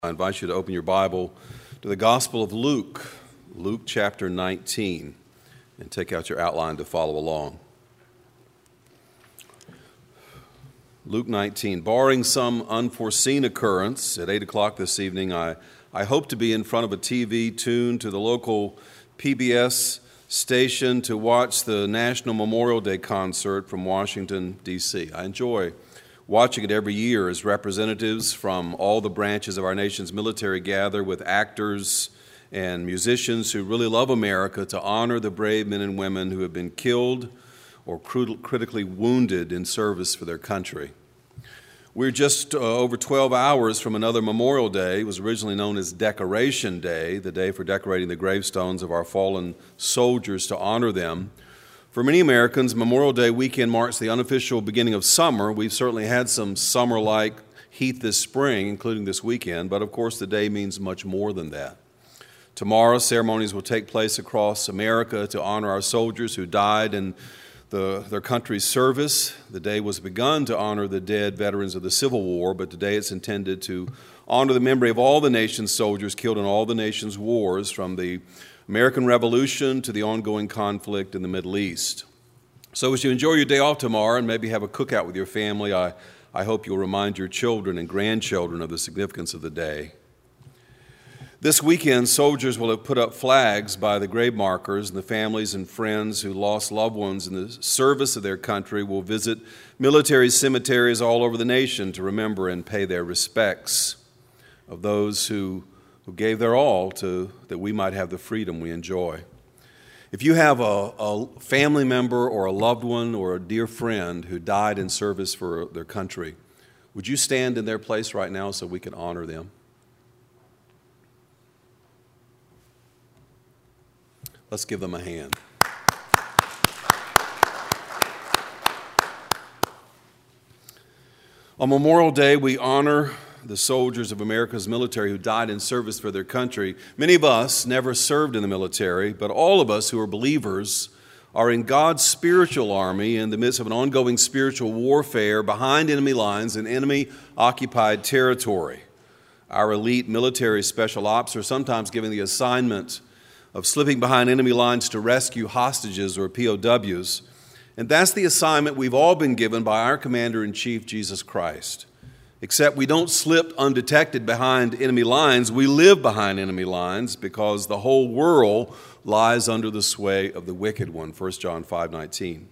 I invite you to open your Bible to the Gospel of Luke, Luke chapter 19, and take out your outline to follow along. Luke 19. Barring some unforeseen occurrence, at 8 o'clock this evening, I hope to be in front of a TV tuned to the local PBS station to watch the National Memorial Day concert from Washington, D.C. I enjoy watching it every year as representatives from all the branches of our nation's military gather with actors and musicians who really love America to honor the brave men and women who have been killed or critically wounded in service for their country. We're just over 12 hours from another Memorial Day. It was originally known as Decoration Day, the day for decorating the gravestones of our fallen soldiers to honor them. For many Americans, Memorial Day weekend marks the unofficial beginning of summer. We've certainly had some summer-like heat this spring, including this weekend, but of course the day means much more than that. Tomorrow, ceremonies will take place across America to honor our soldiers who died in their country's service. The day was begun to honor the dead veterans of the Civil War, but today it's intended to honor the memory of all the nation's soldiers killed in all the nation's wars, from the American Revolution to the ongoing conflict in the Middle East. So as you enjoy your day off tomorrow and maybe have a cookout with your family, I hope you'll remind your children and grandchildren of the significance of the day. This weekend, soldiers will have put up flags by the grave markers, and the families and friends who lost loved ones in the service of their country will visit military cemeteries all over the nation to remember and pay their respects of those who gave their all that we might have the freedom we enjoy. If you have a family member or a loved one or a dear friend who died in service for their country, would you stand in their place right now so we can honor them? Let's give them a hand. On Memorial Day, we honor the soldiers of America's military who died in service for their country. Many of us never served in the military, but all of us who are believers are in God's spiritual army in the midst of an ongoing spiritual warfare behind enemy lines in enemy-occupied territory. Our elite military special ops are sometimes given the assignment of slipping behind enemy lines to rescue hostages or POWs, and that's the assignment we've all been given by our Commander-in-Chief, Jesus Christ. Except we don't slip undetected behind enemy lines. We live behind enemy lines because the whole world lies under the sway of the wicked one, 1 John 5:19.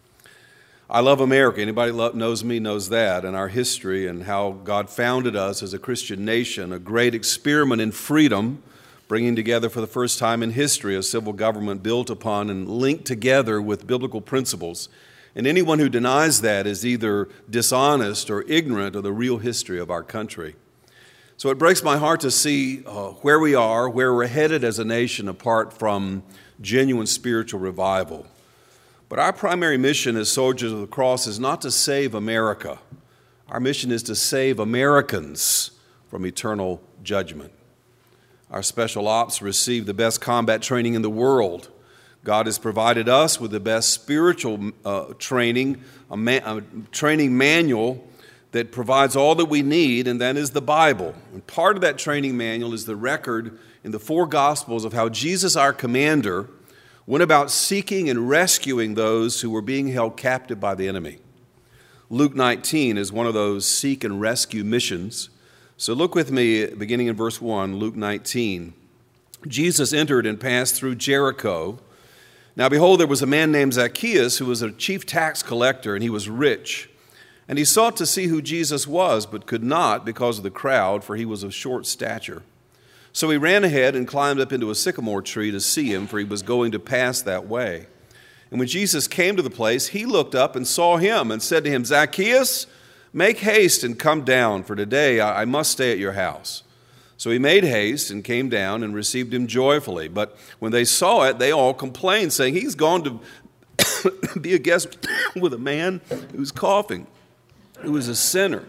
I love America. Anybody knows me knows that, and our history and how God founded us as a Christian nation, a great experiment in freedom, bringing together for the first time in history a civil government built upon and linked together with biblical principles. And anyone who denies that is either dishonest or ignorant of the real history of our country. So it breaks my heart to see where we are, where we're headed as a nation apart from genuine spiritual revival. But our primary mission as soldiers of the cross is not to save America. Our mission is to save Americans from eternal judgment. Our special ops receive the best combat training in the world. God has provided us with the best spiritual training, a training manual that provides all that we need, and that is the Bible. And part of that training manual is the record in the four Gospels of how Jesus, our commander, went about seeking and rescuing those who were being held captive by the enemy. Luke 19 is one of those seek and rescue missions. So look with me, beginning in verse 1, Luke 19. Jesus entered and passed through Jericho. Now behold, there was a man named Zacchaeus who was a chief tax collector, and he was rich. And he sought to see who Jesus was, but could not because of the crowd, for he was of short stature. So he ran ahead and climbed up into a sycamore tree to see him, for he was going to pass that way. And when Jesus came to the place, he looked up and saw him and said to him, Zacchaeus, make haste and come down, for today I must stay at your house. So he made haste and came down and received him joyfully. But when they saw it, they all complained, saying, he's gone to be a guest with a man who's coughing, who is a sinner.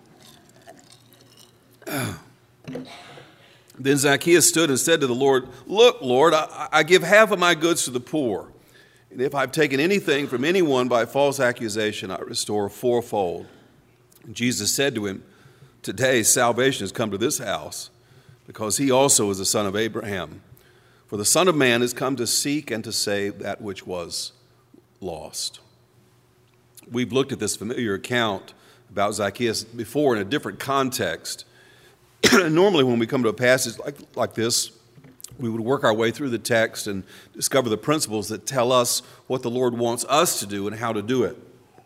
Then Zacchaeus stood and said to the Lord, look, Lord, I give half of my goods to the poor. And if I've taken anything from anyone by false accusation, I restore fourfold. And Jesus said to him, Today, salvation has come to this house because he also is the son of Abraham. For the Son of Man has come to seek and to save that which was lost. We've looked at this familiar account about Zacchaeus before in a different context. Normally when we come to a passage like this, we would work our way through the text and discover the principles that tell us what the Lord wants us to do and how to do it.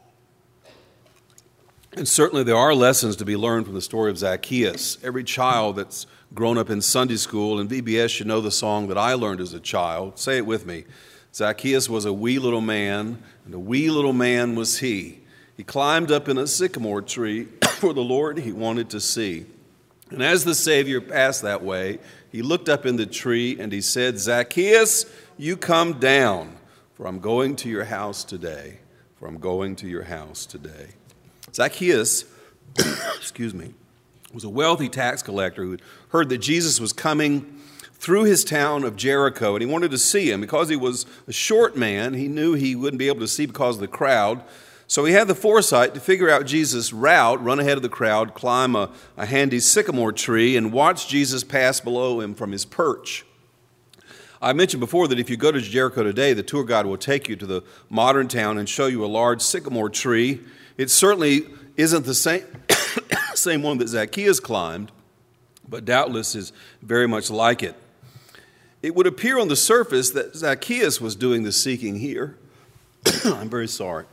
And certainly there are lessons to be learned from the story of Zacchaeus. Every child that's grown up in Sunday school and VBS should know the song that I learned as a child. Say it with me. Zacchaeus was a wee little man, and a wee little man was he. He climbed up in a sycamore tree for the Lord he wanted to see. And as the Savior passed that way, he looked up in the tree and he said, Zacchaeus, you come down, for I'm going to your house today. For I'm going to your house today. Zacchaeus, was a wealthy tax collector who had heard that Jesus was coming through his town of Jericho, and he wanted to see him. Because he was a short man, he knew he wouldn't be able to see because of the crowd. So he had the foresight to figure out Jesus' route, run ahead of the crowd, climb a handy sycamore tree, and watch Jesus pass below him from his perch. I mentioned before that if you go to Jericho today, the tour guide will take you to the modern town and show you a large sycamore tree. It certainly isn't the same one that Zacchaeus climbed, but doubtless is very much like it. It would appear on the surface that Zacchaeus was doing the seeking here. I'm very sorry.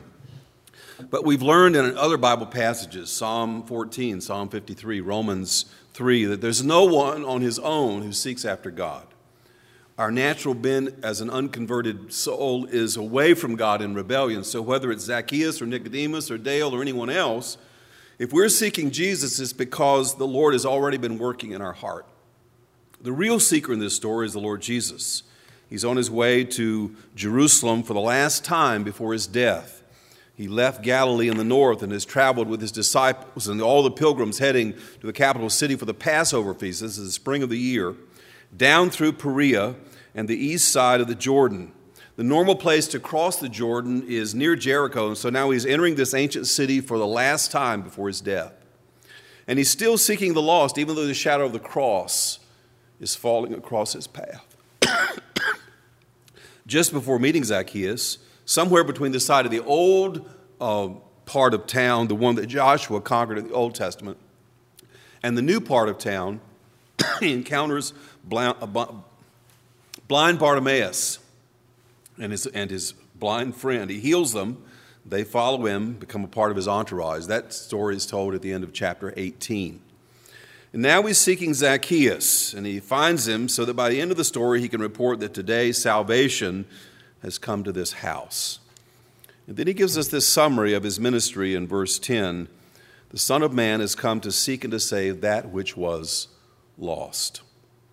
But we've learned in other Bible passages, Psalm 14, Psalm 53, Romans 3, that there's no one on his own who seeks after God. Our natural bent as an unconverted soul is away from God in rebellion. So whether it's Zacchaeus or Nicodemus or Dale or anyone else, if we're seeking Jesus, it's because the Lord has already been working in our heart. The real seeker in this story is the Lord Jesus. He's on his way to Jerusalem for the last time before his death. He left Galilee in the north and has traveled with his disciples and all the pilgrims heading to the capital city for the Passover feast. This is the spring of the year. Down through Perea and the east side of the Jordan. The normal place to cross the Jordan is near Jericho, and so now he's entering this ancient city for the last time before his death. And he's still seeking the lost, even though the shadow of the cross is falling across his path. Just before meeting Zacchaeus, somewhere between the side of the old part of town, the one that Joshua conquered in the Old Testament, and the new part of town, he encounters blind Bartimaeus and his blind friend. He heals them. They follow him, become a part of his entourage. That story is told at the end of chapter 18. And now he's seeking Zacchaeus, and he finds him so that by the end of the story he can report that today salvation has come to this house. And then he gives us this summary of his ministry in verse 10. The Son of Man has come to seek and to save that which was lost.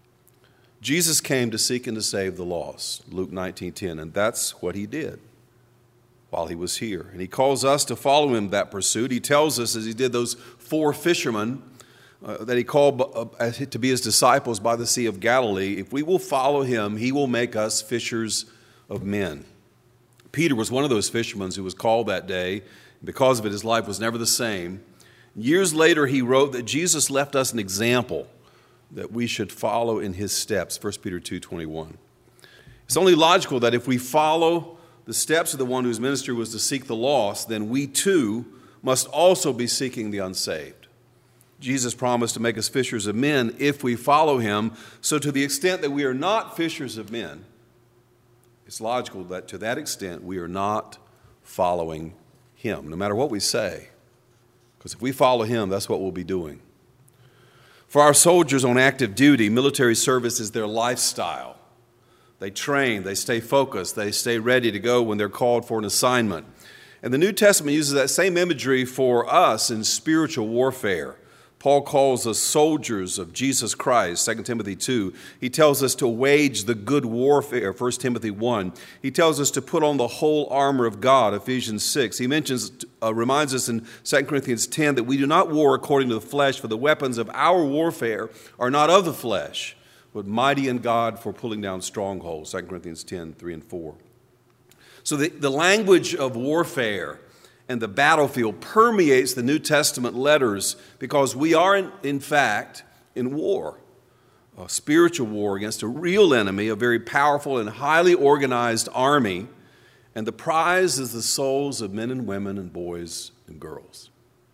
Jesus came to seek and to save the lost, Luke 19:10, and that's what he did while he was here. And he calls us to follow him in that pursuit. He tells us, as he did those 4 fishermen that he called to be his disciples by the Sea of Galilee, if we will follow him, he will make us fishers of men. Peter was one of those fishermen who was called that day. Because of it, his life was never the same. Years later, he wrote that Jesus left us an example that we should follow in his steps, 1 Peter 2:21. It's only logical that if we follow the steps of the one whose ministry was to seek the lost, then we too must also be seeking the unsaved. Jesus promised to make us fishers of men if we follow him. So to the extent that we are not fishers of men, it's logical that to that extent we are not following him, no matter what we say. Because if we follow him, that's what we'll be doing. For our soldiers on active duty, military service is their lifestyle. They train, they stay focused, they stay ready to go when they're called for an assignment. And the New Testament uses that same imagery for us in spiritual warfare. Paul calls us soldiers of Jesus Christ, 2 Timothy 2. He tells us to wage the good warfare, 1 Timothy 1. He tells us to put on the whole armor of God, Ephesians 6. He reminds us in 2 Corinthians 10 that we do not war according to the flesh, for the weapons of our warfare are not of the flesh, but mighty in God for pulling down strongholds, 2 Corinthians 10, 3 and 4. So the language of warfare and the battlefield permeates the New Testament letters because we are, in fact, in war, a spiritual war against a real enemy, a very powerful and highly organized army, and the prize is the souls of men and women and boys and girls.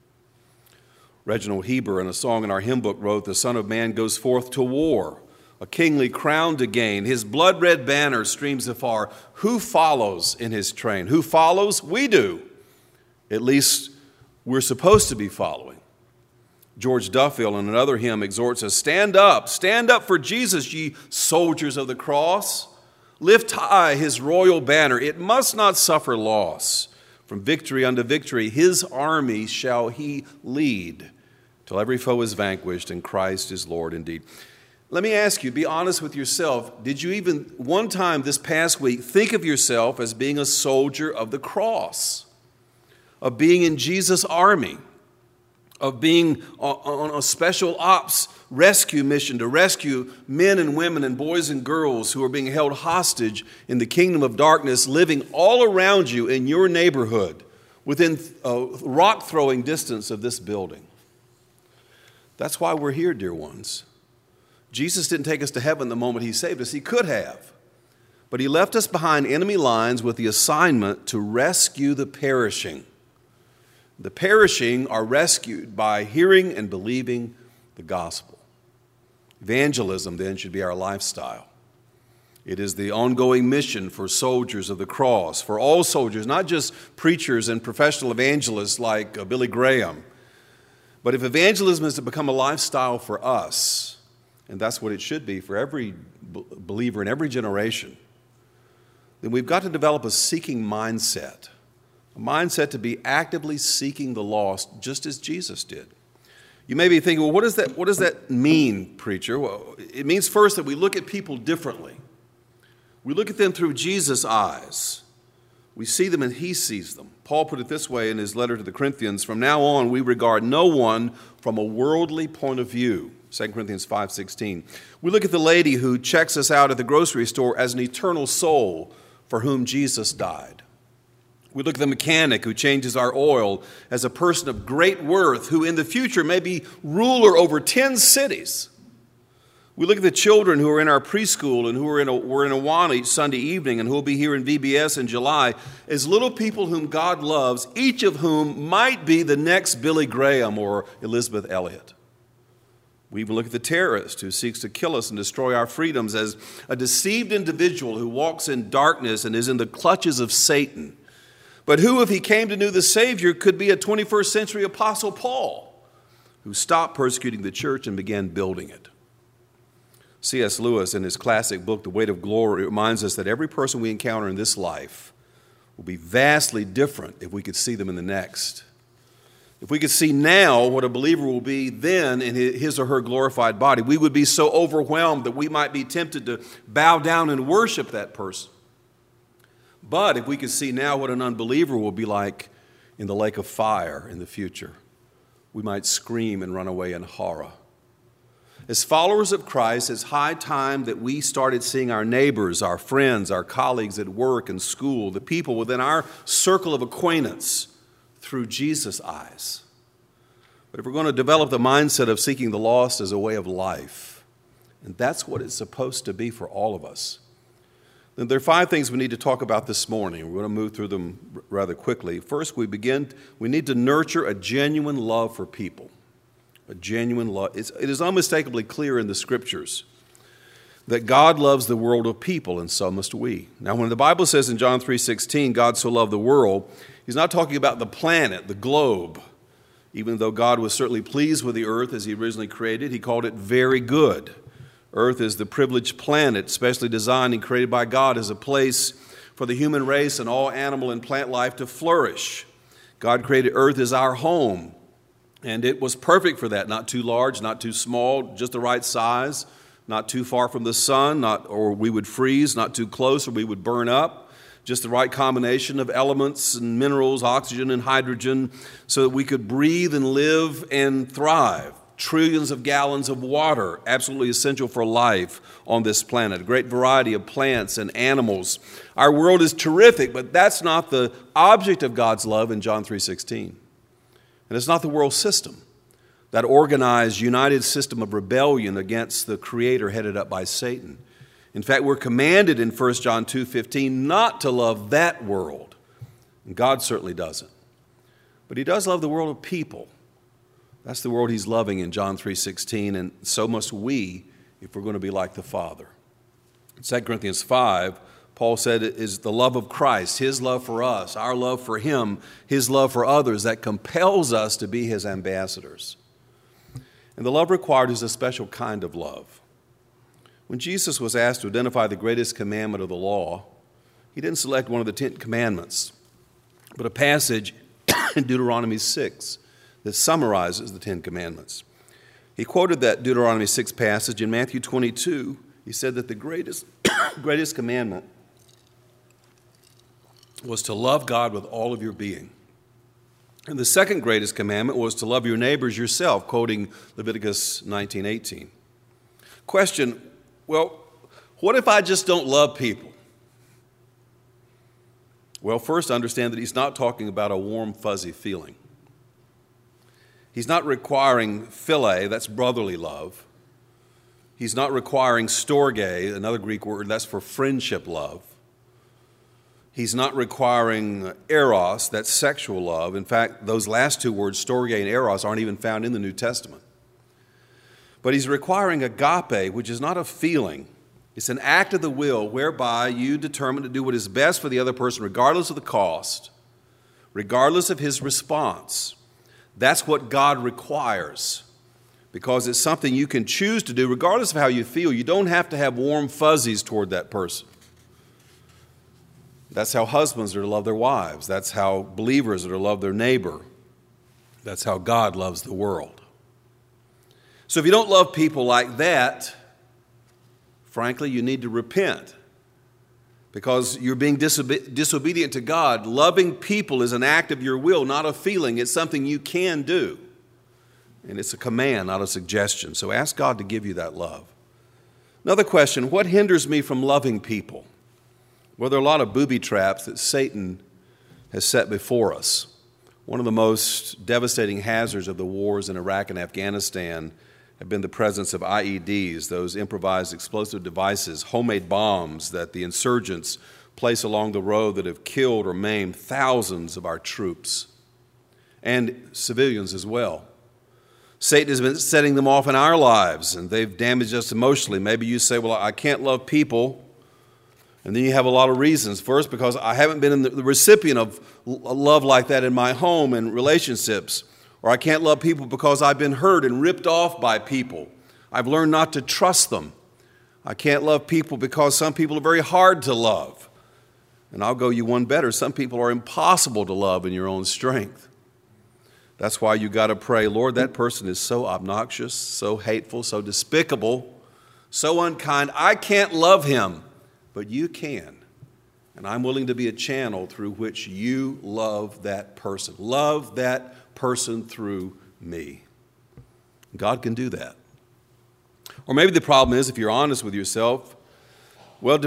Reginald Heber, in a song in our hymn book, wrote, "The Son of Man goes forth to war, a kingly crown to gain. His blood-red banner streams afar. Who follows in his train?" Who follows? We do. At least we're supposed to be following. George Duffield, in another hymn, exhorts us, stand up for Jesus, ye soldiers of the cross. Lift high his royal banner. It must not suffer loss. From victory unto victory, his army shall he lead, till every foe is vanquished and Christ is Lord indeed. Let me ask you, be honest with yourself. Did you even one time this past week think of yourself as being a soldier of the cross, of being in Jesus' army, of being on a special ops rescue mission to rescue men and women and boys and girls who are being held hostage in the kingdom of darkness, living all around you in your neighborhood, within rock-throwing distance of this building? That's why we're here, dear ones. Jesus didn't take us to heaven the moment he saved us. He could have. But he left us behind enemy lines with the assignment to rescue the perishing. The perishing are rescued by hearing and believing the gospel. Evangelism, then, should be our lifestyle. It is the ongoing mission for soldiers of the cross, for all soldiers, not just preachers and professional evangelists like Billy Graham. But if evangelism is to become a lifestyle for us, and that's what it should be for every believer in every generation, then we've got to develop a seeking mindset. A mindset to be actively seeking the lost, just as Jesus did. You may be thinking, well, what does that mean, preacher? Well, it means first that we look at people differently. We look at them through Jesus' eyes. We see them and he sees them. Paul put it this way in his letter to the Corinthians, from now on we regard no one from a worldly point of view. 2 Corinthians 5:16. We look at the lady who checks us out at the grocery store as an eternal soul for whom Jesus died. We look at the mechanic who changes our oil as a person of great worth who in the future may be ruler over 10 cities. We look at the children who are in our preschool and who were in Awana each Sunday evening and who will be here in VBS in July as little people whom God loves, each of whom might be the next Billy Graham or Elizabeth Elliot. We even look at the terrorist who seeks to kill us and destroy our freedoms as a deceived individual who walks in darkness and is in the clutches of Satan. But who, if he came to know the Savior, could be a 21st century Apostle Paul, who stopped persecuting the church and began building it. C.S. Lewis, in his classic book, The Weight of Glory, reminds us that every person we encounter in this life will be vastly different if we could see them in the next. If we could see now what a believer will be then in his or her glorified body, we would be so overwhelmed that we might be tempted to bow down and worship that person. But if we could see now what an unbeliever will be like in the lake of fire in the future, we might scream and run away in horror. As followers of Christ, it's high time that we started seeing our neighbors, our friends, our colleagues at work and school, the people within our circle of acquaintance through Jesus' eyes. But if we're going to develop the mindset of seeking the lost as a way of life, and that's what it's supposed to be for all of us, then there are 5 things we need to talk about this morning. We're going to move through them rather quickly. First, we need to nurture a genuine love for people. A genuine love. It is unmistakably clear in the Scriptures that God loves the world of people, and so must we. Now, when the Bible says in John 3:16, God so loved the world, he's not talking about the planet, the globe. Even though God was certainly pleased with the earth as he originally created, he called it very good. Earth is the privileged planet, specially designed and created by God as a place for the human race and all animal and plant life to flourish. God created earth as our home, and it was perfect for that. Not too large, not too small, just the right size, not too far from the sun, or we would freeze, not too close or we would burn up. Just the right combination of elements and minerals, oxygen and hydrogen, so that we could breathe and live and thrive. trillions of gallons of water, absolutely essential for life on this planet, a great variety of plants and animals. Our world is terrific, but that's not the object of God's love in John 3:16. And it's not the world system, that organized, united system of rebellion against the Creator headed up by Satan. In fact, we're commanded in 1 John 2:15 not to love that world. And God certainly doesn't. But he does love the world of people. That's the world he's loving in John 3:16, and so must we if we're going to be like the Father. In 2 Corinthians 5, Paul said it is the love of Christ, his love for us, our love for him, his love for others, that compels us to be his ambassadors. And the love required is a special kind of love. When Jesus was asked to identify the greatest commandment of the law, he didn't select one of the 10 commandments, but a passage in Deuteronomy 6 that summarizes the 10 commandments. He quoted that Deuteronomy 6 passage in Matthew 22. He said that the greatest commandment was to love God with all of your being. And the second greatest commandment was to love your neighbors yourself, quoting Leviticus 19:18. Question, well, what if I just don't love people? Well, first understand that he's not talking about a warm, fuzzy feeling. He's not requiring philia, that's brotherly love. He's not requiring storge, another Greek word, that's for friendship love. He's not requiring eros, that's sexual love. In fact, those last two words, storge and eros, aren't even found in the New Testament. But he's requiring agape, which is not a feeling. It's an act of the will whereby you determine to do what is best for the other person, regardless of the cost, regardless of his response. That's what God requires, because it's something you can choose to do regardless of how you feel. You don't have to have warm fuzzies toward that person. That's how husbands are to love their wives. That's how believers are to love their neighbor. That's how God loves the world. So if you don't love people like that, frankly, you need to repent, because you're being disobedient to God. Loving people is an act of your will, not a feeling. It's something you can do. And it's a command, not a suggestion. So ask God to give you that love. Another question, what hinders me from loving people? Well, there are a lot of booby traps that Satan has set before us. One of the most devastating hazards of the wars in Iraq and Afghanistan have been the presence of IEDs, those improvised explosive devices, homemade bombs that the insurgents place along the road that have killed or maimed thousands of our troops and civilians as well. Satan has been setting them off in our lives, and they've damaged us emotionally. Maybe you say, well, I can't love people. And then you have a lot of reasons. First, because I haven't been the recipient of love like that in my home and relationships. Or I can't love people because I've been hurt and ripped off by people. I've learned not to trust them. I can't love people because some people are very hard to love. And I'll go you one better. Some people are impossible to love in your own strength. That's why you got to pray, Lord, that person is so obnoxious, so hateful, so despicable, so unkind. I can't love him, but you can. And I'm willing to be a channel through which you love that person. Love that person through me. God can do that. Or maybe the problem is, if you're honest with yourself, well,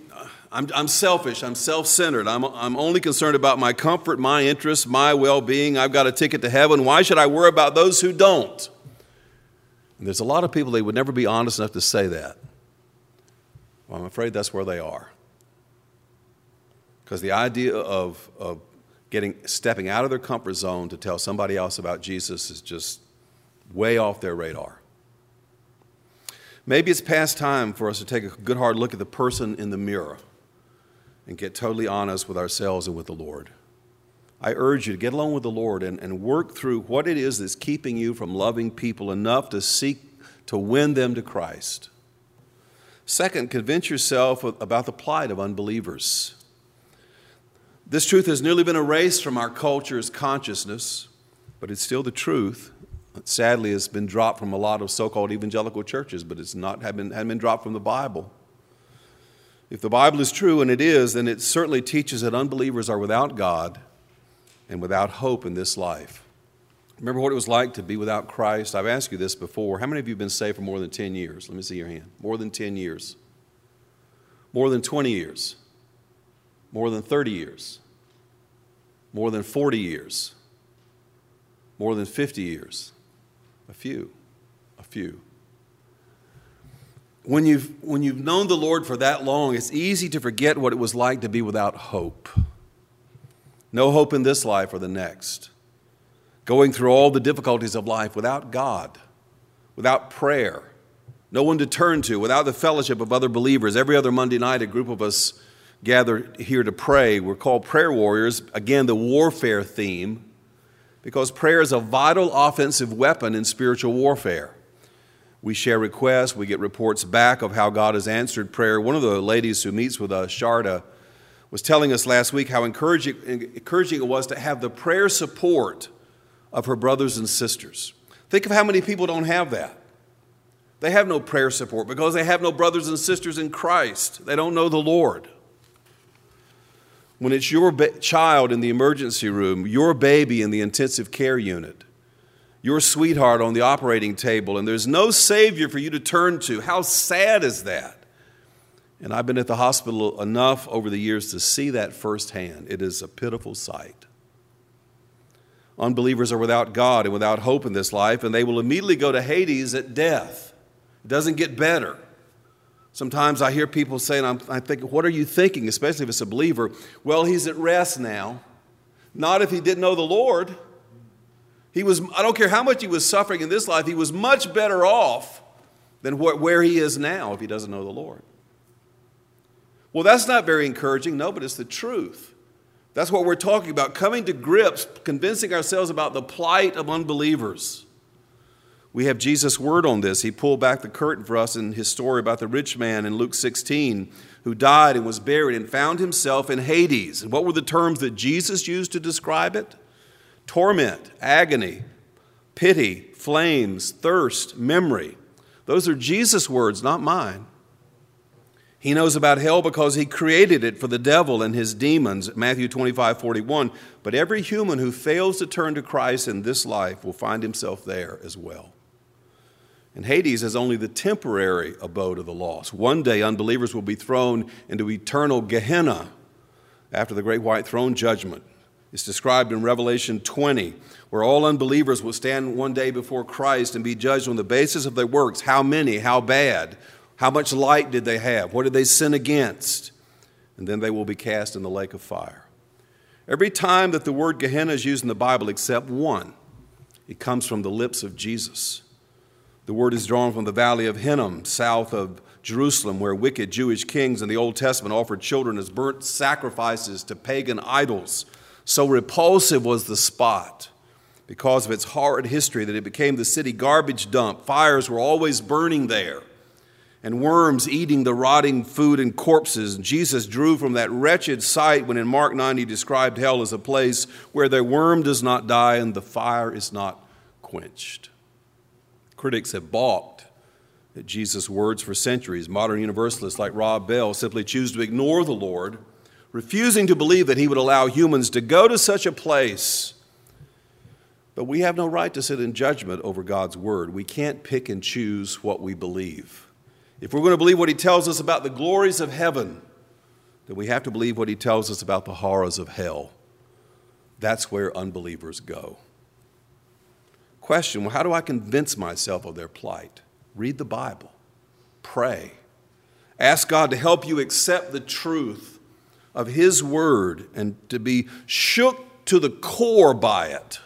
I'm selfish, I'm self-centered, I'm only concerned about my comfort, my interests, my well-being. I've got a ticket to heaven. Why should I worry about those who don't? And there's a lot of people, they would never be honest enough to say that. Well, I'm afraid that's where they are. Because the idea of stepping out of their comfort zone to tell somebody else about Jesus is just way off their radar. Maybe it's past time for us to take a good hard look at the person in the mirror and get totally honest with ourselves and with the Lord. I urge you to get along with the Lord and work through what it is that's keeping you from loving people enough to seek to win them to Christ. Second, convince yourself about the plight of unbelievers. This truth has nearly been erased from our culture's consciousness, but it's still the truth. Sadly, it's been dropped from a lot of so-called evangelical churches, but hadn't been dropped from the Bible. If the Bible is true, and it is, then it certainly teaches that unbelievers are without God and without hope in this life. Remember what it was like to be without Christ? I've asked you this before. How many of you have been saved for more than 10 years? Let me see your hand. More than 10 years. More than 20 years. More than 30 years. More than 40 years. More than 50 years. A few. When you've known the Lord for that long, it's easy to forget what it was like to be without hope. No hope in this life or the next. Going through all the difficulties of life without God, without prayer, no one to turn to, without the fellowship of other believers. Every other Monday night, a group of us gather here to pray. We're called prayer warriors. Again, the warfare theme, because prayer is a vital offensive weapon in spiritual warfare. We share requests. We get reports back of how God has answered prayer. One of the ladies who meets with us, Sharda, was telling us last week how encouraging it was to have the prayer support of her brothers and sisters. Think of how many people don't have that. They have no prayer support because they have no brothers and sisters in Christ. They don't know the Lord. When it's your child in the emergency room, your baby in the intensive care unit, your sweetheart on the operating table, and there's no Savior for you to turn to, how sad is that? And I've been at the hospital enough over the years to see that firsthand. It is a pitiful sight. Unbelievers are without God and without hope in this life, and they will immediately go to Hades at death. It doesn't get better. Sometimes I hear people saying, I think, what are you thinking, especially if it's a believer? Well, he's at rest now. Not if he didn't know the Lord. I don't care how much he was suffering in this life, he was much better off than where he is now if he doesn't know the Lord. Well, that's not very encouraging. No, but it's the truth. That's what we're talking about, coming to grips, convincing ourselves about the plight of unbelievers. We have Jesus' word on this. He pulled back the curtain for us in his story about the rich man in Luke 16 who died and was buried and found himself in Hades. And what were the terms that Jesus used to describe it? Torment, agony, pity, flames, thirst, memory. Those are Jesus' words, not mine. He knows about hell because he created it for the devil and his demons, Matthew 25:41. But every human who fails to turn to Christ in this life will find himself there as well. And Hades is only the temporary abode of the lost. One day unbelievers will be thrown into eternal Gehenna after the great white throne judgment. It's described in Revelation 20, where all unbelievers will stand one day before Christ and be judged on the basis of their works. How many? How bad? How much light did they have? What did they sin against? And then they will be cast in the lake of fire. Every time that the word Gehenna is used in the Bible, except one, it comes from the lips of Jesus. The word is drawn from the valley of Hinnom, south of Jerusalem, where wicked Jewish kings in the Old Testament offered children as burnt sacrifices to pagan idols. So repulsive was the spot because of its horrid history that it became the city garbage dump. Fires were always burning there, and worms eating the rotting food and corpses. Jesus drew from that wretched sight when in Mark 9 he described hell as a place where the worm does not die and the fire is not quenched. Critics have balked at Jesus' words for centuries. Modern universalists like Rob Bell simply choose to ignore the Lord, refusing to believe that he would allow humans to go to such a place. But we have no right to sit in judgment over God's word. We can't pick and choose what we believe. If we're going to believe what he tells us about the glories of heaven, then we have to believe what he tells us about the horrors of hell. That's where unbelievers go. Question, well, how do I convince myself of their plight? Read the Bible. Pray. Ask God to help you accept the truth of his word and to be shook to the core by it.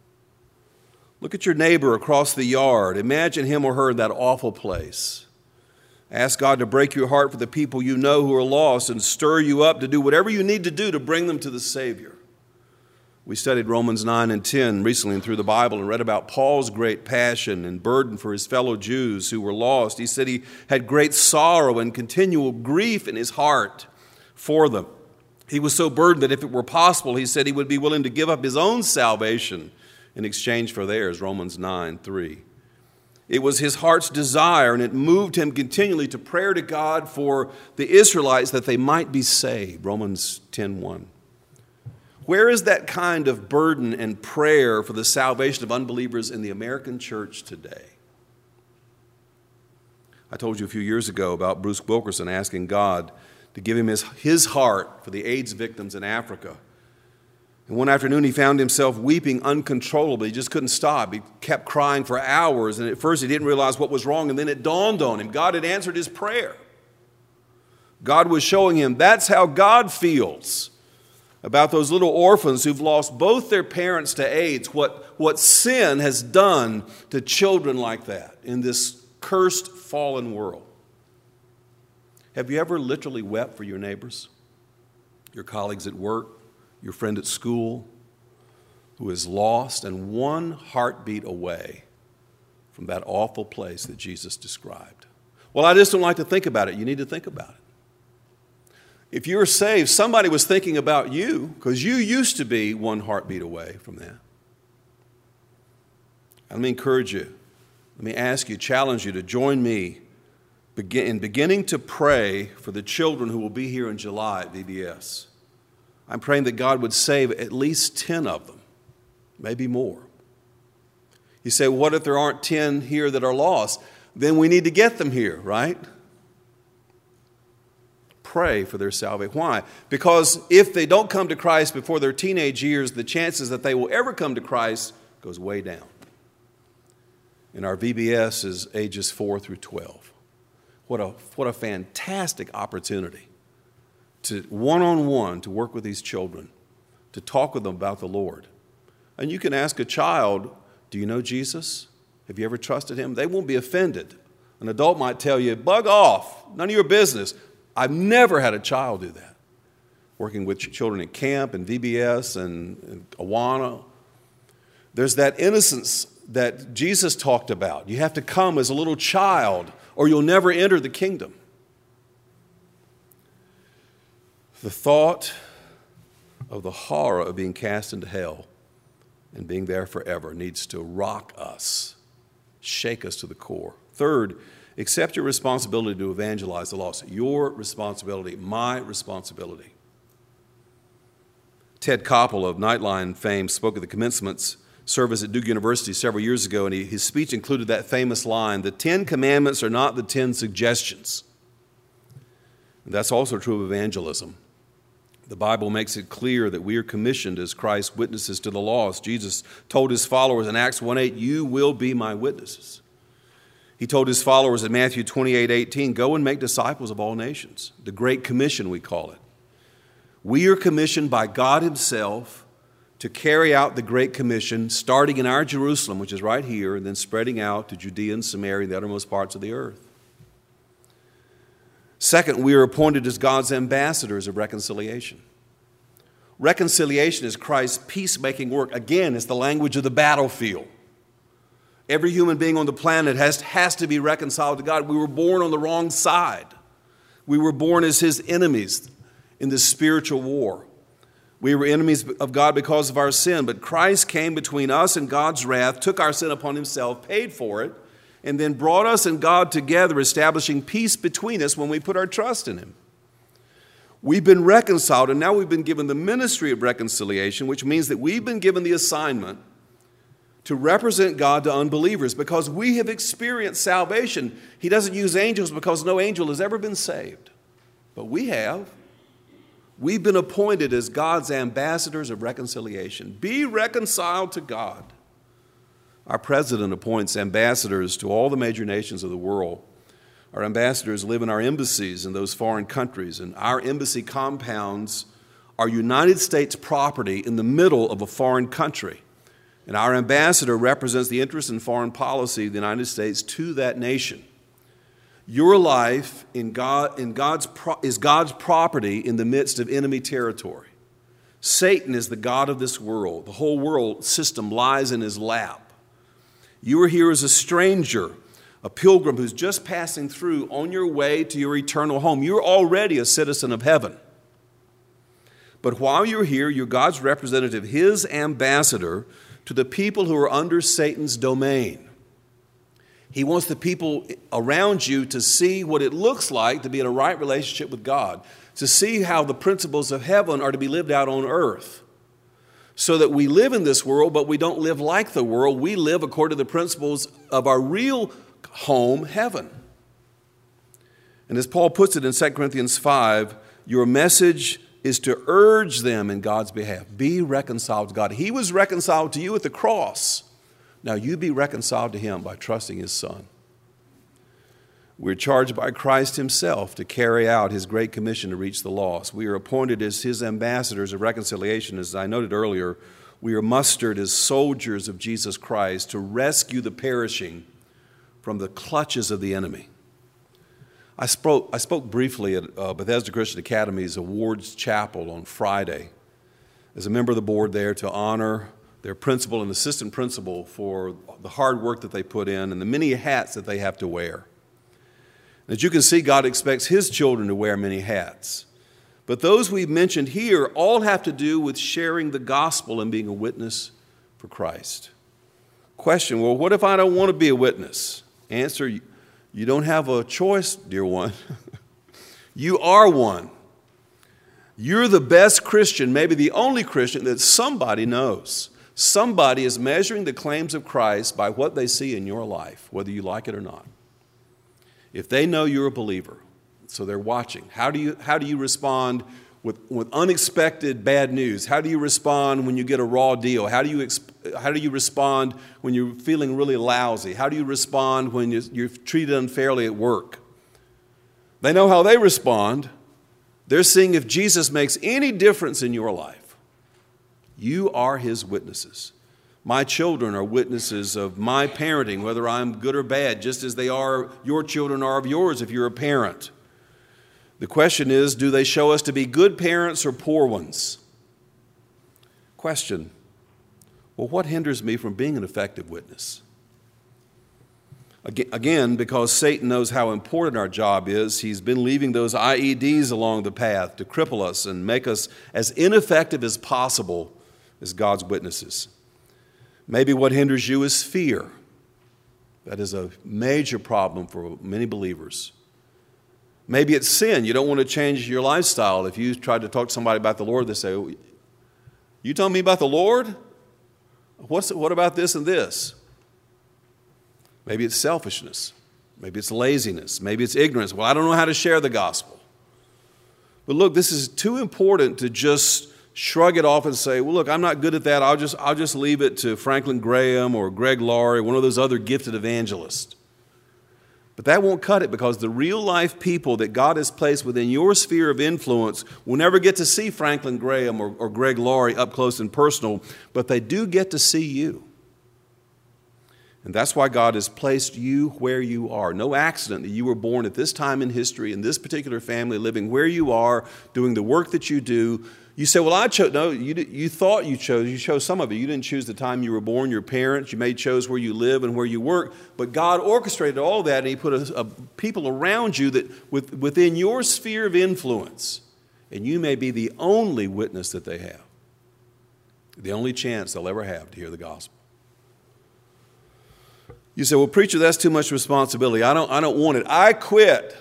Look at your neighbor across the yard. Imagine him or her in that awful place. Ask God to break your heart for the people you know who are lost and stir you up to do whatever you need to do to bring them to the Savior. We studied Romans 9 and 10 recently through the Bible and read about Paul's great passion and burden for his fellow Jews who were lost. He said he had great sorrow and continual grief in his heart for them. He was so burdened that if it were possible, he said he would be willing to give up his own salvation in exchange for theirs, Romans 9:3. It was his heart's desire, and it moved him continually to prayer to God for the Israelites that they might be saved, Romans 10:1. Where is that kind of burden and prayer for the salvation of unbelievers in the American church today? I told you a few years ago about Bruce Wilkerson asking God to give him his heart for the AIDS victims in Africa. And one afternoon he found himself weeping uncontrollably. He just couldn't stop. He kept crying for hours, and at first he didn't realize what was wrong, and then it dawned on him. God had answered his prayer. God was showing him that's how God feels about those little orphans who've lost both their parents to AIDS, what sin has done to children like that in this cursed, fallen world. Have you ever literally wept for your neighbors, your colleagues at work, your friend at school, who is lost and one heartbeat away from that awful place that Jesus described? Well, I just don't like to think about it. You need to think about it. If you're saved, somebody was thinking about you because you used to be one heartbeat away from that. Let me encourage you. Let me ask you, challenge you to join me in beginning to pray for the children who will be here in July at VBS. I'm praying that God would save at least 10 of them, maybe more. You say, well, what if there aren't 10 here that are lost? Then we need to get them here, right? Pray for their salvation. Why? Because if they don't come to Christ before their teenage years, the chances that they will ever come to Christ goes way down. And our VBS is ages 4 through 12. What a fantastic opportunity to one-on-one to work with these children, to talk with them about the Lord. And you can ask a child, do you know Jesus? Have you ever trusted him? They won't be offended. An adult might tell you, bug off, none of your business. I've never had a child do that. Working with children at camp and VBS and Awana. There's that innocence that Jesus talked about. You have to come as a little child or you'll never enter the kingdom. The thought of the horror of being cast into hell and being there forever needs to rock us, shake us to the core. Third, accept your responsibility to evangelize the lost. Your responsibility, my responsibility. Ted Koppel of Nightline fame spoke at the commencement service at Duke University several years ago, and his speech included that famous line, the 10 commandments are not the 10 suggestions. And that's also true of evangelism. The Bible makes it clear that we are commissioned as Christ's witnesses to the lost. Jesus told his followers in Acts 1:8, you will be my witnesses. He told his followers in Matthew 28:18, go and make disciples of all nations. The Great Commission, we call it. We are commissioned by God himself to carry out the Great Commission, starting in our Jerusalem, which is right here, and then spreading out to Judea and Samaria and the uttermost parts of the earth. Second, we are appointed as God's ambassadors of reconciliation. Reconciliation is Christ's peacemaking work. Again, it's the language of the battlefield. Every human being on the planet has to be reconciled to God. We were born on the wrong side. We were born as his enemies in this spiritual war. We were enemies of God because of our sin, but Christ came between us and God's wrath, took our sin upon himself, paid for it, and then brought us and God together, establishing peace between us when we put our trust in him. We've been reconciled, and now we've been given the ministry of reconciliation, which means that we've been given the assignment to represent God to unbelievers because we have experienced salvation. He doesn't use angels because no angel has ever been saved, but we have. We've been appointed as God's ambassadors of reconciliation. Be reconciled to God. Our president appoints ambassadors to all the major nations of the world. Our ambassadors live in our embassies in those foreign countries, and our embassy compounds are United States property in the middle of a foreign country. And our ambassador represents the interest and foreign policy of the United States to that nation. Your life is God's property in the midst of enemy territory. Satan is the god of this world. The whole world system lies in his lap. You are here as a stranger, a pilgrim who's just passing through on your way to your eternal home. You're already a citizen of heaven. But while you're here, you're God's representative, his ambassador to the people who are under Satan's domain. He wants the people around you to see what it looks like to be in a right relationship with God, to see how the principles of heaven are to be lived out on earth. so that we live in this world, but we don't live like the world. We live according to the principles of our real home, heaven. And as Paul puts it in 2 Corinthians 5, your message is to urge them in God's behalf. Be reconciled to God. He was reconciled to you at the cross. Now you be reconciled to him by trusting his Son. We're charged by Christ himself to carry out his great commission to reach the lost. We are appointed as his ambassadors of reconciliation. As I noted earlier, we are mustered as soldiers of Jesus Christ to rescue the perishing from the clutches of the enemy. I spoke briefly at Bethesda Christian Academy's Awards Chapel on Friday as a member of the board there to honor their principal and assistant principal for the hard work that they put in and the many hats that they have to wear. As you can see, God expects his children to wear many hats. But those we've mentioned here all have to do with sharing the gospel and being a witness for Christ. Question, well, what if I don't want to be a witness? Answer, you don't have a choice, dear one. You are one. You're the best Christian, maybe the only Christian that somebody knows. Somebody is measuring the claims of Christ by what they see in your life, whether you like it or not. If they know you're a believer, so they're watching, how do you respond with unexpected bad news? How do you respond when you get a raw deal? How do you respond when you're feeling really lousy? How do you respond when you're treated unfairly at work? They know how they respond. They're seeing if Jesus makes any difference in your life. You are his witnesses. My children are witnesses of my parenting, whether I'm good or bad, just as your children are of yours if you're a parent. The question is, do they show us to be good parents or poor ones? Question, well, what hinders me from being an effective witness? Again, because Satan knows how important our job is, he's been leaving those IEDs along the path to cripple us and make us as ineffective as possible as God's witnesses. Maybe what hinders you is fear. That is a major problem for many believers. Maybe it's sin. You don't want to change your lifestyle. If you try to talk to somebody about the Lord, they say, you telling me about the Lord? What about this and this? Maybe it's selfishness. Maybe it's laziness. Maybe it's ignorance. Well, I don't know how to share the gospel. But look, this is too important to just shrug it off and say, well, look, I'm not good at that. I'll just leave it to Franklin Graham or Greg Laurie, one of those other gifted evangelists. But that won't cut it, because the real life people that God has placed within your sphere of influence will never get to see Franklin Graham or Greg Laurie up close and personal, but they do get to see you. And that's why God has placed you where you are. No accident that you were born at this time in history, in this particular family, living where you are, doing the work that you do. You say, well, I chose. No, you thought you chose. You chose some of it. You didn't choose the time you were born, your parents. You may chose where you live and where you work. But God orchestrated all that, and he put a people around you that within your sphere of influence. And you may be the only witness that they have. The only chance they'll ever have to hear the gospel. You say, well, preacher, that's too much responsibility. I don't want it. I quit.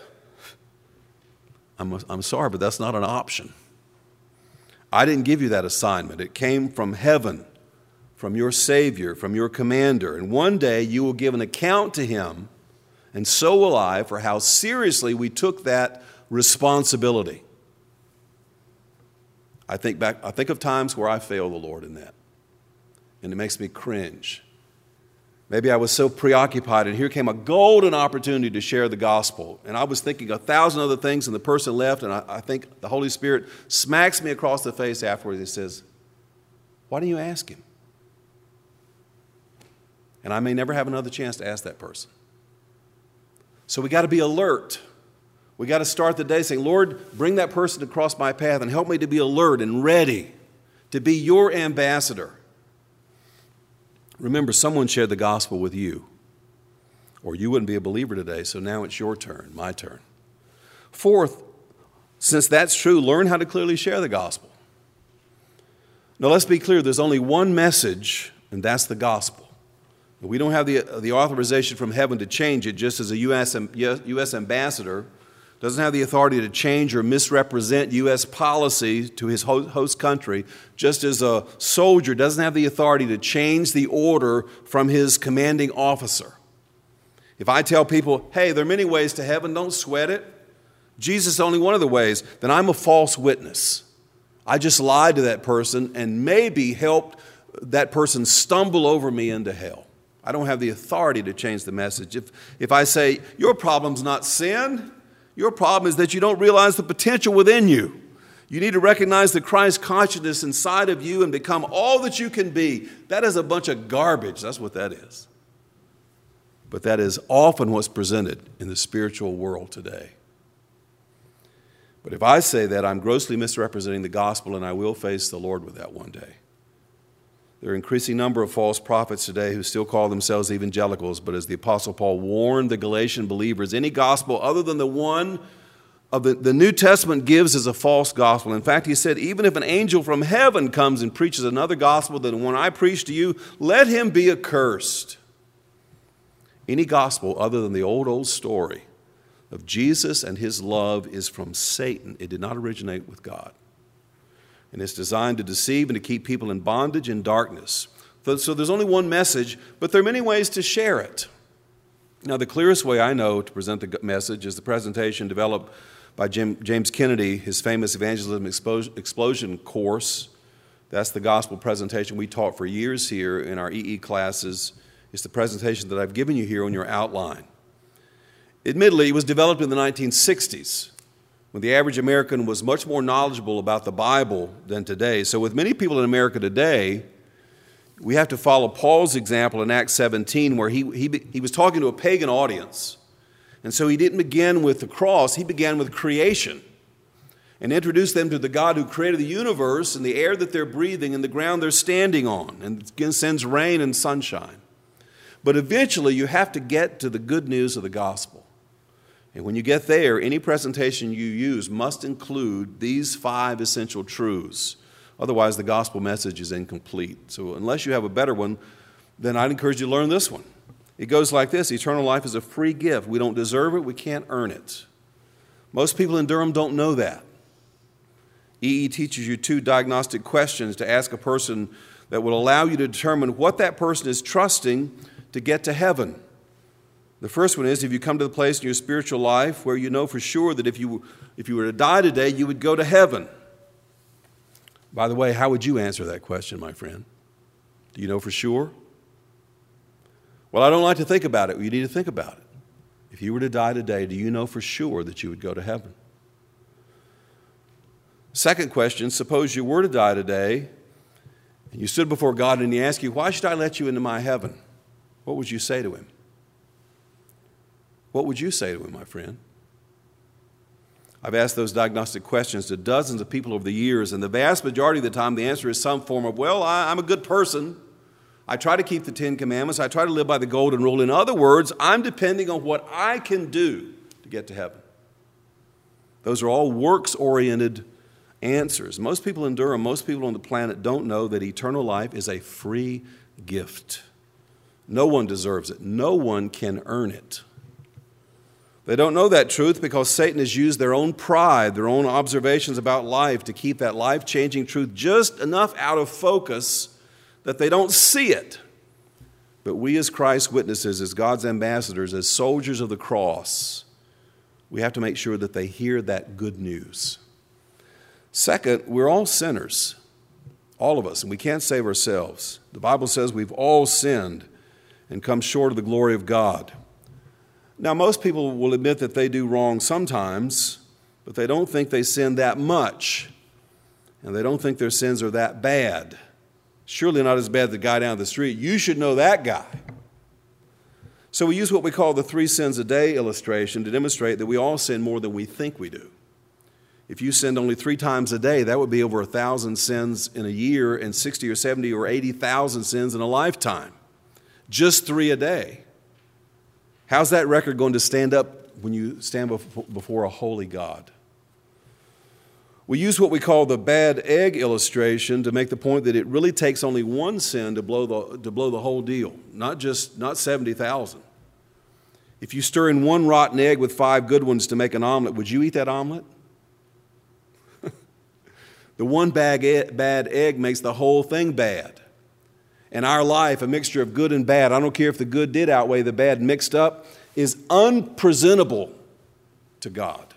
I'm sorry, but that's not an option. I didn't give you that assignment. It came from heaven, from your Savior, from your commander. And one day you will give an account to him, and so will I, for how seriously we took that responsibility. I think of times where I failed the Lord in that, and it makes me cringe. Maybe I was so preoccupied, and here came a golden opportunity to share the gospel. And I was thinking 1,000 other things, and the person left, and I think the Holy Spirit smacks me across the face afterwards and says, why don't you ask him? And I may never have another chance to ask that person. So we got to be alert. We got to start the day saying, Lord, bring that person across my path and help me to be alert and ready to be your ambassador. Remember, someone shared the gospel with you, or you wouldn't be a believer today, so now it's your turn, my turn. Fourth, since that's true, learn how to clearly share the gospel. Now, let's be clear, there's only one message, and that's the gospel. We don't have the authorization from heaven to change it, just as a U.S. ambassador doesn't have the authority to change or misrepresent U.S. policy to his host country, just as a soldier doesn't have the authority to change the order from his commanding officer. If I tell people, hey, there are many ways to heaven, don't sweat it. Jesus is only one of the ways, then I'm a false witness. I just lied to that person and maybe helped that person stumble over me into hell. I don't have the authority to change the message. If I say, your problem's not sin, your problem is that you don't realize the potential within you. You need to recognize the Christ consciousness inside of you and become all that you can be. That is a bunch of garbage. That's what that is. But that is often what's presented in the spiritual world today. But if I say that, I'm grossly misrepresenting the gospel, and I will face the Lord with that one day. There are an increasing number of false prophets today who still call themselves evangelicals, but as the Apostle Paul warned the Galatian believers, any gospel other than the one of the New Testament gives is a false gospel. In fact, he said, even if an angel from heaven comes and preaches another gospel than the one I preach to you, let him be accursed. Any gospel other than the old story of Jesus and his love is from Satan. It did not originate with God. And it's designed to deceive and to keep people in bondage and darkness. So there's only one message, but there are many ways to share it. Now, the clearest way I know to present the message is the presentation developed by James Kennedy, his famous Evangelism Explosion course. That's the gospel presentation we taught for years here in our EE classes. It's the presentation that I've given you here on your outline. Admittedly, it was developed in the 1960s, when the average American was much more knowledgeable about the Bible than today. So with many people in America today, we have to follow Paul's example in Acts 17, where he was talking to a pagan audience. And so he didn't begin with the cross, he began with creation and introduced them to the God who created the universe and the air that they're breathing and the ground they're standing on, and again sends rain and sunshine. But eventually you have to get to the good news of the gospel. And when you get there, any presentation you use must include these 5 essential truths. Otherwise, the gospel message is incomplete. So unless you have a better one, then I'd encourage you to learn this one. It goes like this: eternal life is a free gift. We don't deserve it. We can't earn it. Most people in Durham don't know that. EE teaches you 2 diagnostic questions to ask a person that will allow you to determine what that person is trusting to get to heaven. The first one is, if you come to the place in your spiritual life where you know for sure that if you were to die today, you would go to heaven. By the way, how would you answer that question, my friend? Do you know for sure? Well, I don't like to think about it. You need to think about it. If you were to die today, do you know for sure that you would go to heaven? Second question, suppose you were to die today and you stood before God and he asked you, why should I let you into my heaven? What would you say to him? What would you say to him, my friend? I've asked those diagnostic questions to dozens of people over the years, and the vast majority of the time the answer is some form of, well, I'm a good person. I try to keep the 10 Commandments. I try to live by the Golden Rule. In other words, I'm depending on what I can do to get to heaven. Those are all works-oriented answers. Most people in Durham, most people on the planet don't know that eternal life is a free gift. No one deserves it. No one can earn it. They don't know that truth because Satan has used their own pride, their own observations about life to keep that life-changing truth just enough out of focus that they don't see it. But we as Christ's witnesses, as God's ambassadors, as soldiers of the cross, we have to make sure that they hear that good news. Second, we're all sinners, all of us, and we can't save ourselves. The Bible says we've all sinned and come short of the glory of God. Now, most people will admit that they do wrong sometimes, but they don't think they sin that much, and they don't think their sins are that bad. Surely not as bad as the guy down the street. You should know that guy. So we use what we call the 3 sins a day illustration to demonstrate that we all sin more than we think we do. If you sinned only 3 times a day, that would be over 1,000 sins in a year and 60 or 70 or 80,000 sins in a lifetime. Just 3 a day. How's that record going to stand up when you stand before a holy God? We use what we call the bad egg illustration to make the point that it really takes only one sin to blow the whole deal, not 70,000. If you stir in one rotten egg with 5 good ones to make an omelet, would you eat that omelet? The one bad egg makes the whole thing bad. In our life, a mixture of good and bad, I don't care if the good did outweigh the bad, mixed up, is unpresentable to God.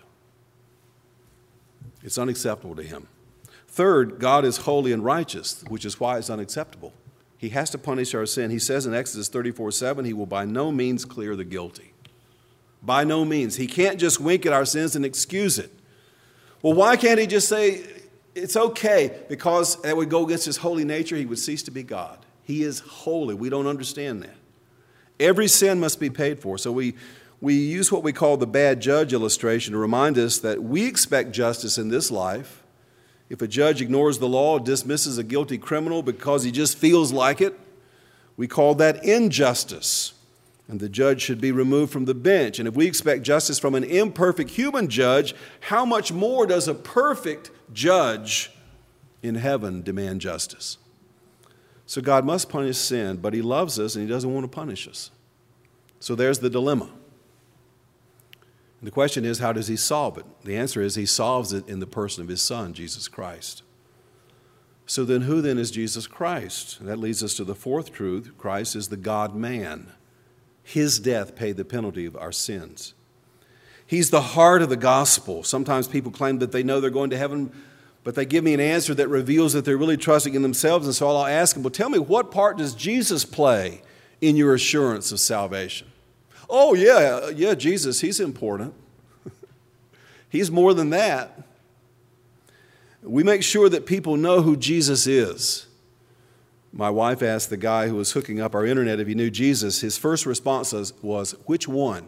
It's unacceptable to Him. Third, God is holy and righteous, which is why it's unacceptable. He has to punish our sin. He says in Exodus 34:7, He will by no means clear the guilty. By no means. He can't just wink at our sins and excuse it. Well, why can't He just say, it's okay? Because that would go against His holy nature. He would cease to be God. He is holy. We don't understand that. Every sin must be paid for. So we use what we call the bad judge illustration to remind us that we expect justice in this life. If a judge ignores the law, dismisses a guilty criminal because he just feels like it, we call that injustice. And the judge should be removed from the bench. And if we expect justice from an imperfect human judge, how much more does a perfect judge in heaven demand justice? So God must punish sin, but He loves us and He doesn't want to punish us. So there's the dilemma. And the question is, how does He solve it? The answer is He solves it in the person of His Son, Jesus Christ. So then who then is Jesus Christ? And that leads us to the fourth truth. Christ is the God-man. His death paid the penalty of our sins. He's the heart of the gospel. Sometimes people claim that they know they're going to heaven, but they give me an answer that reveals that they're really trusting in themselves. And so I'll ask them, well, tell me, what part does Jesus play in your assurance of salvation? Oh, yeah, Jesus, He's important. He's more than that. We make sure that people know who Jesus is. My wife asked the guy who was hooking up our internet if he knew Jesus. His first response was, which one?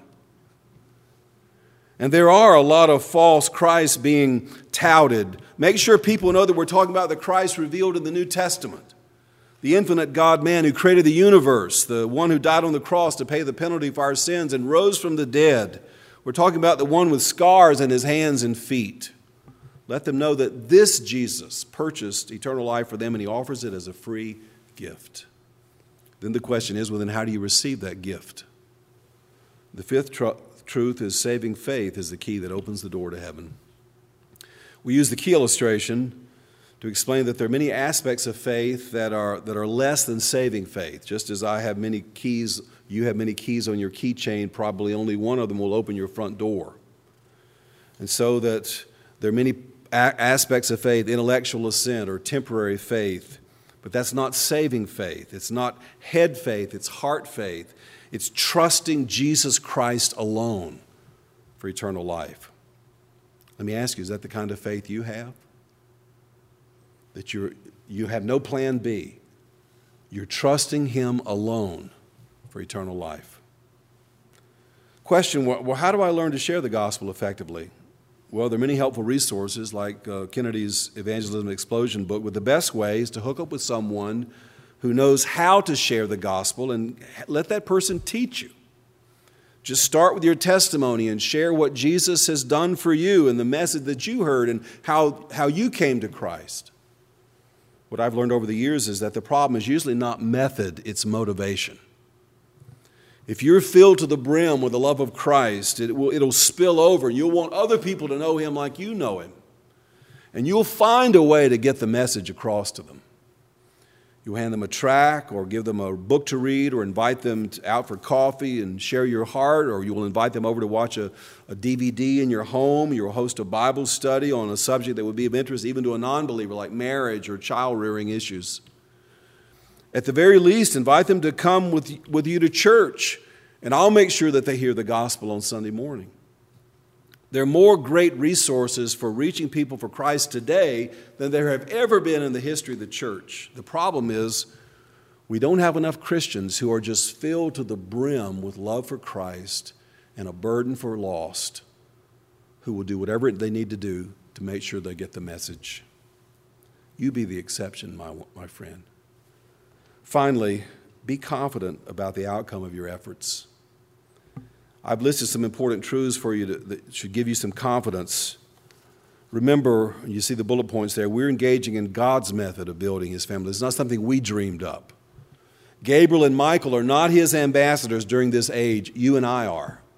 And there are a lot of false Christs being touted. Make sure people know that we're talking about the Christ revealed in the New Testament. The infinite God-man who created the universe, the one who died on the cross to pay the penalty for our sins and rose from the dead. We're talking about the one with scars in His hands and feet. Let them know that this Jesus purchased eternal life for them, and He offers it as a free gift. Then the question is, well, then how do you receive that gift? The fifth truth is saving faith is the key that opens the door to heaven. We use the key illustration to explain that there are many aspects of faith that are less than saving faith. Just as I have many keys, you have many keys on your keychain, probably only one of them will open your front door. And so that there are many aspects of faith, intellectual assent or temporary faith, but that's not saving faith. It's not head faith, it's heart faith. It's trusting Jesus Christ alone for eternal life. Let me ask you, is that the kind of faith you have? That you have no plan B. You're trusting Him alone for eternal life. Question, well, how do I learn to share the gospel effectively? Well, there are many helpful resources like Kennedy's Evangelism Explosion book, but the best way is to hook up with someone who knows how to share the gospel and let that person teach you. Just start with your testimony and share what Jesus has done for you and the message that you heard and how you came to Christ. What I've learned over the years is that the problem is usually not method, it's motivation. If you're filled to the brim with the love of Christ, it'll spill over. You'll want other people to know Him like you know Him. And you'll find a way to get the message across to them. You'll hand them a tract or give them a book to read or invite them out for coffee and share your heart, or you will invite them over to watch a DVD in your home. You'll host a Bible study on a subject that would be of interest even to a non-believer like marriage or child-rearing issues. At the very least, invite them to come with you to church, and I'll make sure that they hear the gospel on Sunday morning. There are more great resources for reaching people for Christ today than there have ever been in the history of the church. The problem is we don't have enough Christians who are just filled to the brim with love for Christ and a burden for lost, who will do whatever they need to do to make sure they get the message. You be the exception, my friend. Finally, be confident about the outcome of your efforts. I've listed some important truths for you that should give you some confidence. Remember, you see the bullet points there, we're engaging in God's method of building His family. It's not something we dreamed up. Gabriel and Michael are not His ambassadors during this age. You and I are.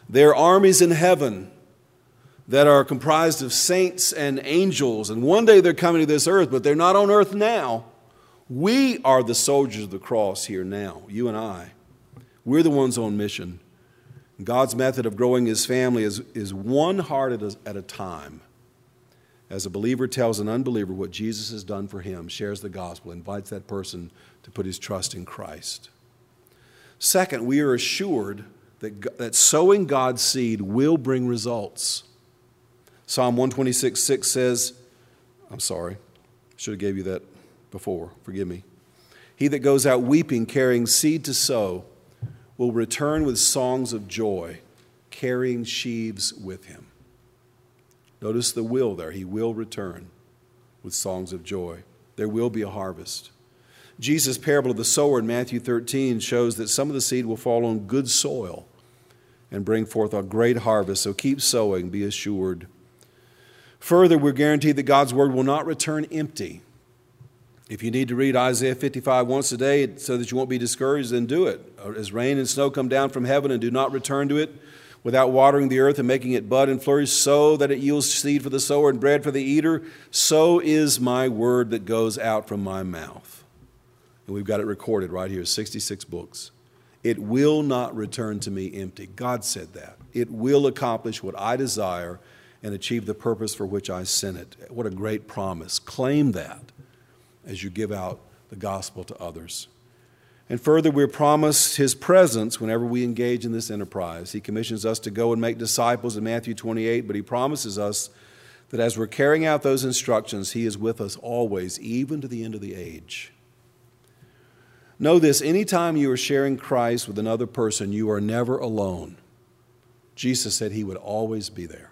There are armies in heaven that are comprised of saints and angels, and one day they're coming to this earth, but they're not on earth now. We are the soldiers of the cross here now, you and I. We're the ones on mission. God's method of growing his family is one heart at a time. As a believer tells an unbeliever what Jesus has done for him, shares the gospel, invites that person to put his trust in Christ. Second, we are assured that sowing God's seed will bring results. Psalm 126:6 says, I'm sorry, should have gave you that before, forgive me. He that goes out weeping, carrying seed to sow, will return with songs of joy, carrying sheaves with him. Notice the will there. He will return with songs of joy. There will be a harvest. Jesus' parable of the sower in Matthew 13 shows that some of the seed will fall on good soil and bring forth a great harvest. So keep sowing, be assured. Further, we're guaranteed that God's word will not return empty. If you need to read Isaiah 55 once a day so that you won't be discouraged, then do it. As rain and snow come down from heaven and do not return to it without watering the earth and making it bud and flourish, so that it yields seed for the sower and bread for the eater, so is my word that goes out from my mouth. And we've got it recorded right here, 66 books. It will not return to me empty. God said that. It will accomplish what I desire and achieve the purpose for which I sent it. What a great promise. Claim that as you give out the gospel to others. And further, we're promised his presence whenever we engage in this enterprise. He commissions us to go and make disciples in Matthew 28, but he promises us that as we're carrying out those instructions, he is with us always, even to the end of the age. Know this, anytime you are sharing Christ with another person, you are never alone. Jesus said he would always be there.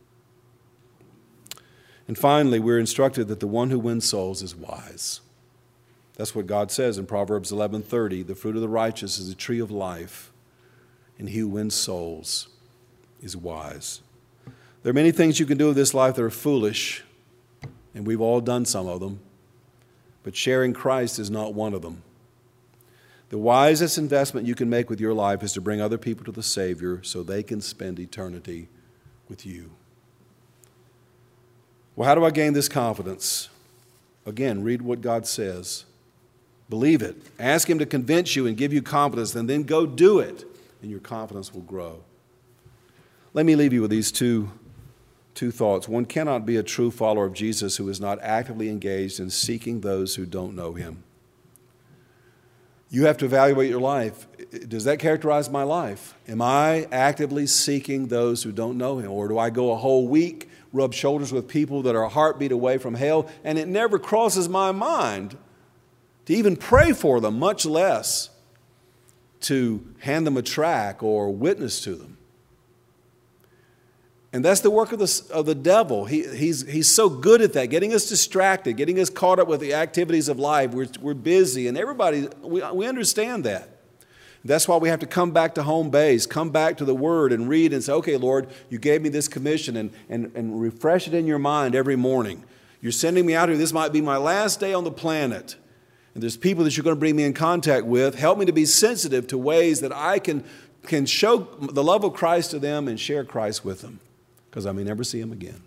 And finally, we're instructed that the one who wins souls is wise. That's what God says in Proverbs 11:30. The fruit of the righteous is a tree of life, and he who wins souls is wise. There are many things you can do in this life that are foolish, and we've all done some of them, but sharing Christ is not one of them. The wisest investment you can make with your life is to bring other people to the Savior so they can spend eternity with you. Well, how do I gain this confidence? Again, read what God says. Believe it. Ask him to convince you and give you confidence, and then go do it, and your confidence will grow. Let me leave you with these two thoughts. One cannot be a true follower of Jesus who is not actively engaged in seeking those who don't know him. You have to evaluate your life. Does that characterize my life? Am I actively seeking those who don't know him? Or do I go a whole week, rub shoulders with people that are a heartbeat away from hell, and it never crosses my mind to even pray for them, much less to hand them a tract or witness to them? And that's the work of the devil. He's so good at that, getting us distracted, getting us caught up with the activities of life. We're busy, and everybody, we understand that. That's why we have to come back to home base, come back to the Word and read and say, okay, Lord, you gave me this commission, and refresh it in your mind every morning. You're sending me out here. This might be my last day on the planet. And there's people that you're going to bring me in contact with. Help me to be sensitive to ways that I can show the love of Christ to them and share Christ with them, because I may never see him again.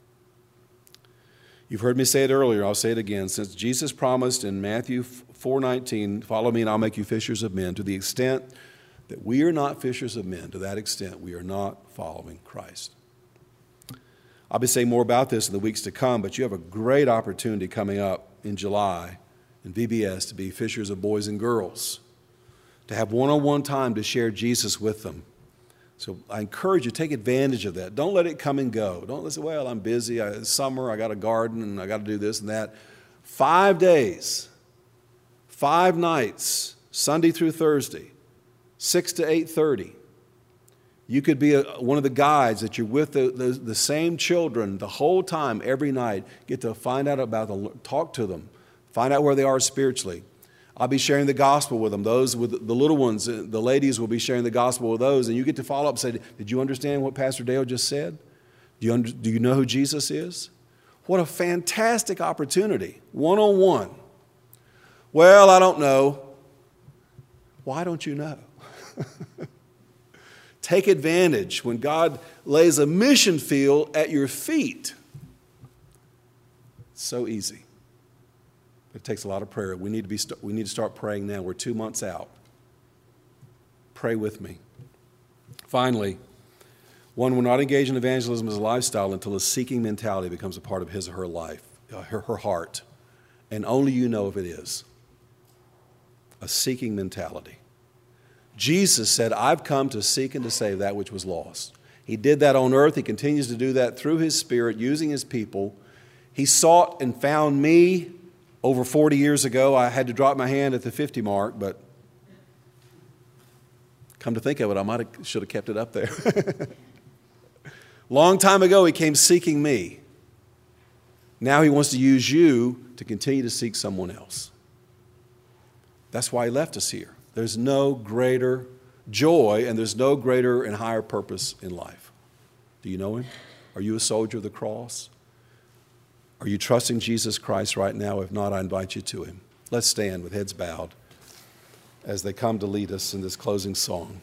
You've heard me say it earlier. I'll say it again. Since Jesus promised in Matthew 4:19, follow me and I'll make you fishers of men, to the extent that we are not fishers of men, to that extent we are not following Christ. I'll be saying more about this in the weeks to come, but you have a great opportunity coming up in July in VBS to be fishers of boys and girls, to have one-on-one time to share Jesus with them. So I encourage you, take advantage of that. Don't let it come and go. Don't say, well, I'm busy. It's summer. I got a garden, and I got to do this and that. 5 days, 5 nights, Sunday through Thursday, 6 to 8:30. You could be one of the guides that you're with the same children the whole time, every night. Get to find out about them, talk to them, find out where they are spiritually. I'll be sharing the gospel with them. Those with the little ones, the ladies will be sharing the gospel with those. And you get to follow up and say, did you understand what Pastor Dale just said? Do you know who Jesus is? What a fantastic opportunity, one-on-one. Well, I don't know. Why don't you know? Take advantage when God lays a mission field at your feet. It's so easy. It takes a lot of prayer. We need to start praying now. We're 2 months out. Pray with me. Finally, one will not engage in evangelism as a lifestyle until a seeking mentality becomes a part of his or her life, her heart. And only you know if it is. A seeking mentality. Jesus said, I've come to seek and to save that which was lost. He did that on earth. He continues to do that through his Spirit, using his people. He sought and found me over 40 years ago. I had to drop my hand at the 50 mark, but come to think of it, I should have kept it up there. Long time ago, he came seeking me. Now he wants to use you to continue to seek someone else. That's why he left us here. There's no greater joy and there's no greater and higher purpose in life. Do you know him? Are you a soldier of the cross? Are you trusting Jesus Christ right now? If not, I invite you to him. Let's stand with heads bowed as they come to lead us in this closing song.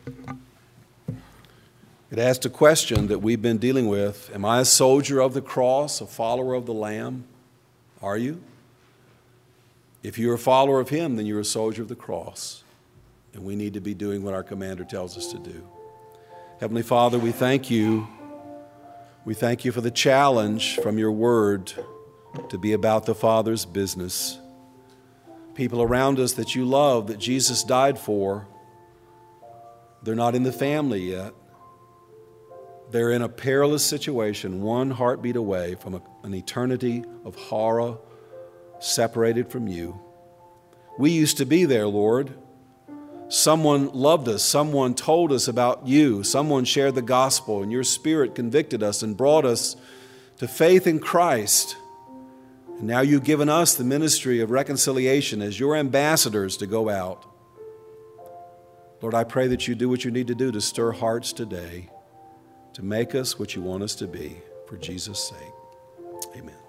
It asks a question that we've been dealing with. Am I a soldier of the cross, a follower of the Lamb? Are you? If you're a follower of him, then you're a soldier of the cross. And we need to be doing what our commander tells us to do. Heavenly Father, we thank you. We thank you for the challenge from your word to be about the Father's business. People around us that you love, that Jesus died for, they're not in the family yet. They're in a perilous situation, one heartbeat away from an eternity of horror, separated from you. We used to be there, Lord. Someone loved us. Someone told us about you. Someone shared the gospel, and your Spirit convicted us and brought us to faith in Christ. And now you've given us the ministry of reconciliation as your ambassadors to go out. Lord, I pray that you do what you need to do to stir hearts today, to make us what you want us to be, for Jesus' sake. Amen.